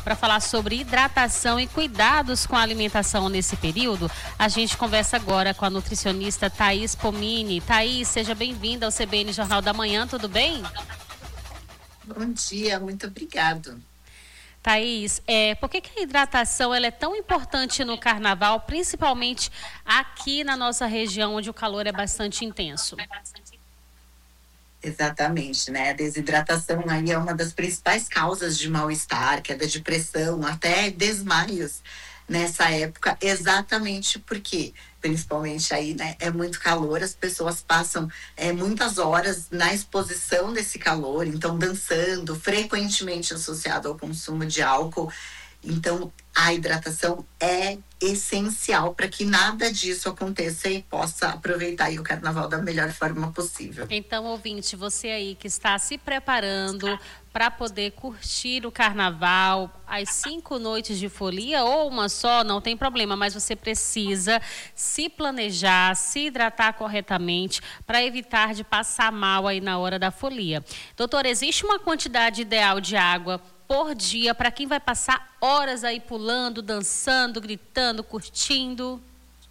para falar sobre hidratação e cuidados com a alimentação nesse período. A gente conversa agora com a nutricionista Thaís Pomini. Thaís, seja bem-vinda ao CBN Jornal da Manhã, tudo bem? Bom dia, muito obrigado. Thaís, por que a hidratação ela é tão importante no carnaval, principalmente aqui na nossa região, onde o calor é bastante intenso? Exatamente, né? A desidratação aí é uma das principais causas de mal-estar, queda de pressão, até desmaios nessa época, exatamente porque, principalmente aí, né, é muito calor, as pessoas passam muitas horas na exposição desse calor, então dançando, frequentemente associado ao consumo de álcool. Então, a hidratação é essencial para que nada disso aconteça e possa aproveitar aí o carnaval da melhor forma possível. Então, ouvinte, você aí que está se preparando para poder curtir o carnaval, as 5 noites de folia ou uma só, não tem problema, mas você precisa se planejar, se hidratar corretamente para evitar de passar mal aí na hora da folia. Doutora, existe uma quantidade ideal de água por dia para quem vai passar horas aí pulando, dançando, gritando, curtindo?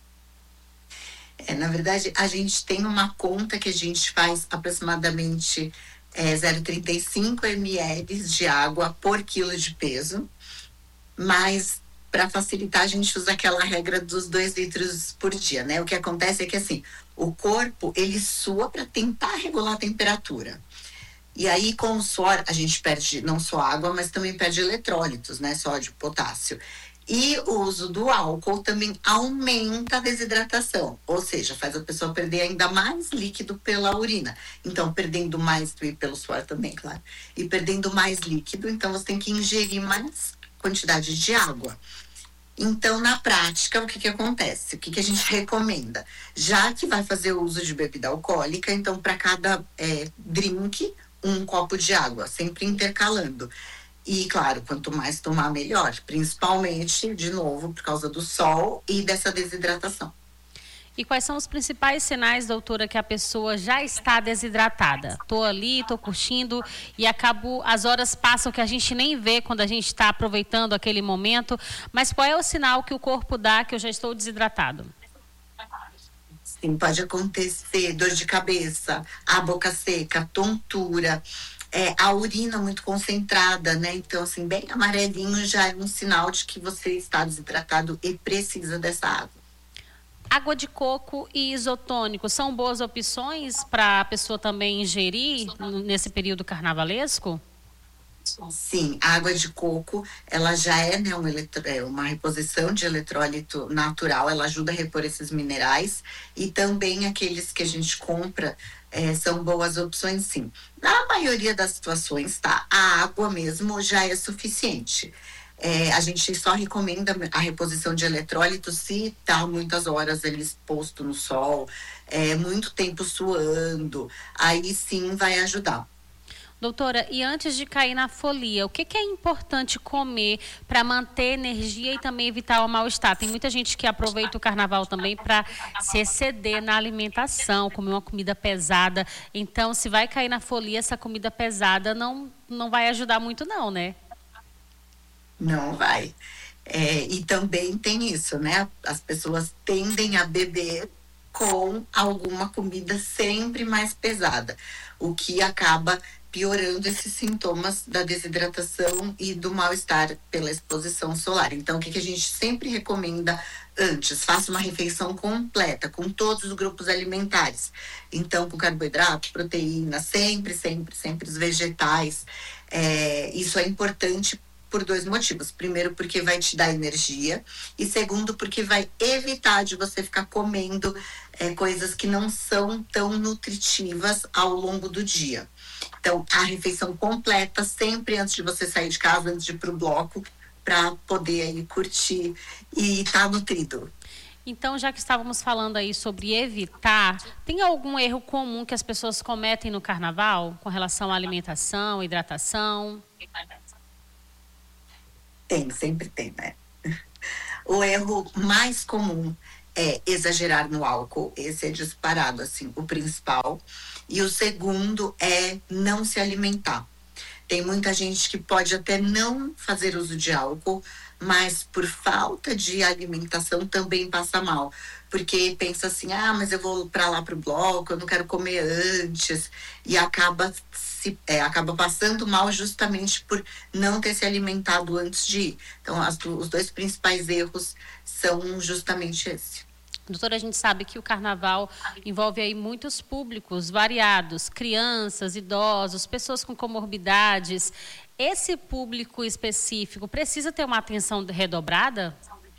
Na verdade, a gente tem uma conta que a gente faz aproximadamente 0,35 ml de água por quilo de peso, mas para facilitar a gente usa aquela regra dos 2 litros por dia, né? O que acontece é que assim, o corpo ele sua para tentar regular a temperatura. E aí, com o suor, a gente perde não só água, mas também perde eletrólitos, né? Sódio, potássio. E o uso do álcool também aumenta a desidratação, ou seja, faz a pessoa perder ainda mais líquido pela urina. Então, perdendo mais, e pelo suor também, claro, e perdendo mais líquido, então você tem que ingerir mais quantidade de água. Então, na prática, o que acontece? O que a gente recomenda? Já que vai fazer o uso de bebida alcoólica, então, para cada drink, 1 copo de água, sempre intercalando. E, claro, quanto mais tomar, melhor. Principalmente, de novo, por causa do sol e dessa desidratação. E quais são os principais sinais, doutora, que a pessoa já está desidratada? Estou ali, estou curtindo e as horas passam que a gente nem vê quando a gente está aproveitando aquele momento. Mas qual é o sinal que o corpo dá que eu já estou desidratado? Sim, pode acontecer dor de cabeça, a boca seca, tontura, a urina muito concentrada, né? Então, assim, bem amarelinho já é um sinal de que você está desidratado e precisa dessa água. Água de coco e isotônico são boas opções para a pessoa também ingerir nesse período carnavalesco? Sim, a água de coco, ela já é, né, uma reposição de eletrólito natural, ela ajuda a repor esses minerais e também aqueles que a gente compra são boas opções, sim. Na maioria das situações, tá? A água mesmo já é suficiente. A gente só recomenda a reposição de eletrólito se tá muitas horas ele exposto no sol, muito tempo suando, aí sim vai ajudar. Doutora, e antes de cair na folia, o que é importante comer para manter energia e também evitar o mal-estar? Tem muita gente que aproveita o carnaval também para se exceder na alimentação, comer uma comida pesada. Então, se vai cair na folia, essa comida pesada não vai ajudar muito não, né? Não vai. E também tem isso, né? As pessoas tendem a beber com alguma comida sempre mais pesada, o que acaba piorando esses sintomas da desidratação e do mal-estar pela exposição solar. Então, o que a gente sempre recomenda antes? Faça uma refeição completa, com todos os grupos alimentares. Então, com carboidrato, proteína, sempre os vegetais. Isso é importante por 2 motivos. Primeiro, porque vai te dar energia. E segundo, porque vai evitar de você ficar comendo coisas que não são tão nutritivas ao longo do dia. Então, a refeição completa, sempre antes de você sair de casa, antes de ir para o bloco, para poder aí curtir e estar nutrido. Então, já que estávamos falando aí sobre evitar, tem algum erro comum que as pessoas cometem no carnaval com relação à alimentação, hidratação? Sempre tem, né? O erro mais comum é exagerar no álcool, esse é disparado, assim, o principal. E o segundo é não se alimentar. Tem muita gente que pode até não fazer uso de álcool, mas por falta de alimentação também passa mal. Porque pensa assim, ah, mas eu vou para lá para o bloco, eu não quero comer antes, e acaba passando mal justamente por não ter se alimentado antes de ir. Então, os dois principais erros são justamente esse. Doutora, a gente sabe que o carnaval envolve aí muitos públicos variados, crianças, idosos, pessoas com comorbidades. Esse público específico precisa ter uma atenção redobrada?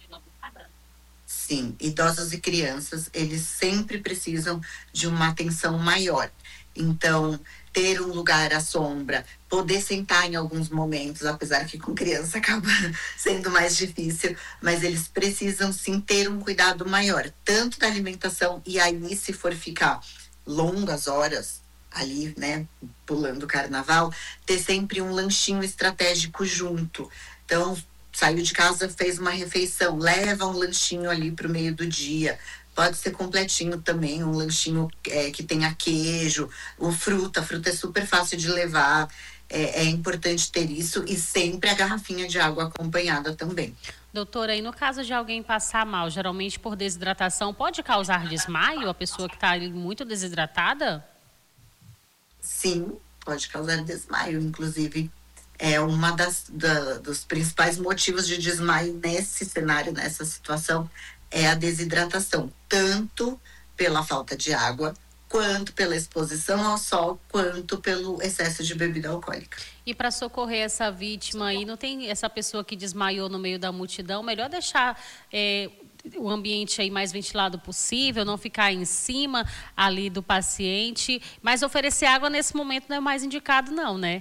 Sim, idosos e crianças, eles sempre precisam de uma atenção maior. Então, ter um lugar à sombra, poder sentar em alguns momentos, apesar que com criança acaba sendo mais difícil, mas eles precisam sim ter um cuidado maior, tanto da alimentação, e aí se for ficar longas horas ali, né, pulando o carnaval, ter sempre um lanchinho estratégico junto. Então, saiu de casa, fez uma refeição, leva um lanchinho ali para o meio do dia. Pode ser completinho também, um lanchinho que tenha queijo, ou fruta. A fruta é super fácil de levar. É importante ter isso, e sempre a garrafinha de água acompanhada também. Doutora, e no caso de alguém passar mal, geralmente por desidratação, pode causar desmaio a pessoa que está muito desidratada? Sim, pode causar desmaio, inclusive. É uma dos principais motivos de desmaio nesse cenário, nessa situação, é a desidratação, tanto pela falta de água, quanto pela exposição ao sol, quanto pelo excesso de bebida alcoólica. E para socorrer essa vítima aí, não tem essa pessoa que desmaiou no meio da multidão, melhor deixar o ambiente aí mais ventilado possível, não ficar em cima ali do paciente, mas oferecer água nesse momento não é mais indicado não, né?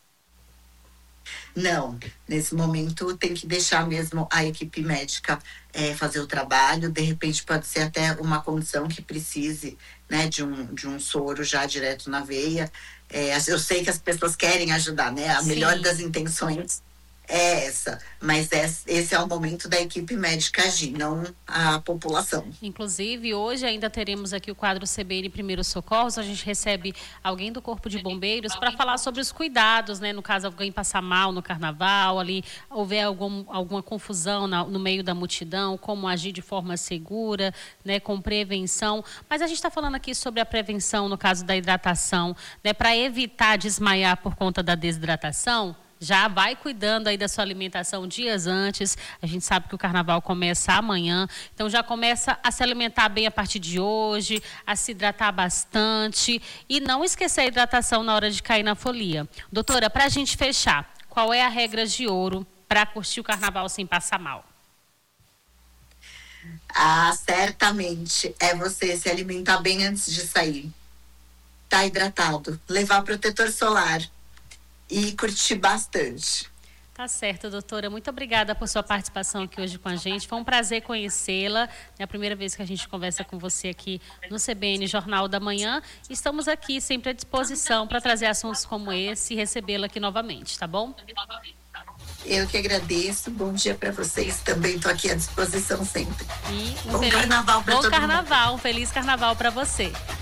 Não, nesse momento tem que deixar mesmo a equipe médica fazer o trabalho. De repente pode ser até uma condição que precise, né, de um soro já direto na veia. Eu sei que as pessoas querem ajudar, né? A melhor das intenções é essa, mas esse é o momento da equipe médica agir, não a população. Inclusive, hoje ainda teremos aqui o quadro CBN Primeiros Socorros. A gente recebe alguém do Corpo de Bombeiros para falar sobre os cuidados, né? No caso, alguém passar mal no carnaval, ali houver alguma confusão no meio da multidão, como agir de forma segura, né? Com prevenção. Mas a gente está falando aqui sobre a prevenção no caso da hidratação, né? Para evitar desmaiar por conta da desidratação. Já vai cuidando aí da sua alimentação dias antes. A gente sabe que o carnaval começa amanhã, então já começa a se alimentar bem a partir de hoje, a se hidratar bastante e não esquecer a hidratação na hora de cair na folia. Doutora, para a gente fechar, qual é a regra de ouro para curtir o carnaval sem passar mal? Certamente é você se alimentar bem antes de sair. Tá hidratado, levar protetor solar e curtir bastante. Tá certo, doutora. Muito obrigada por sua participação aqui hoje com a gente. Foi um prazer conhecê-la. É a primeira vez que a gente conversa com você aqui no CBN Jornal da Manhã. Estamos aqui sempre à disposição para trazer assuntos como esse e recebê-la aqui novamente, tá bom? Eu que agradeço. Bom dia para vocês. Também estou aqui à disposição sempre. E bom carnaval para todo mundo. Bom carnaval, um feliz carnaval para você.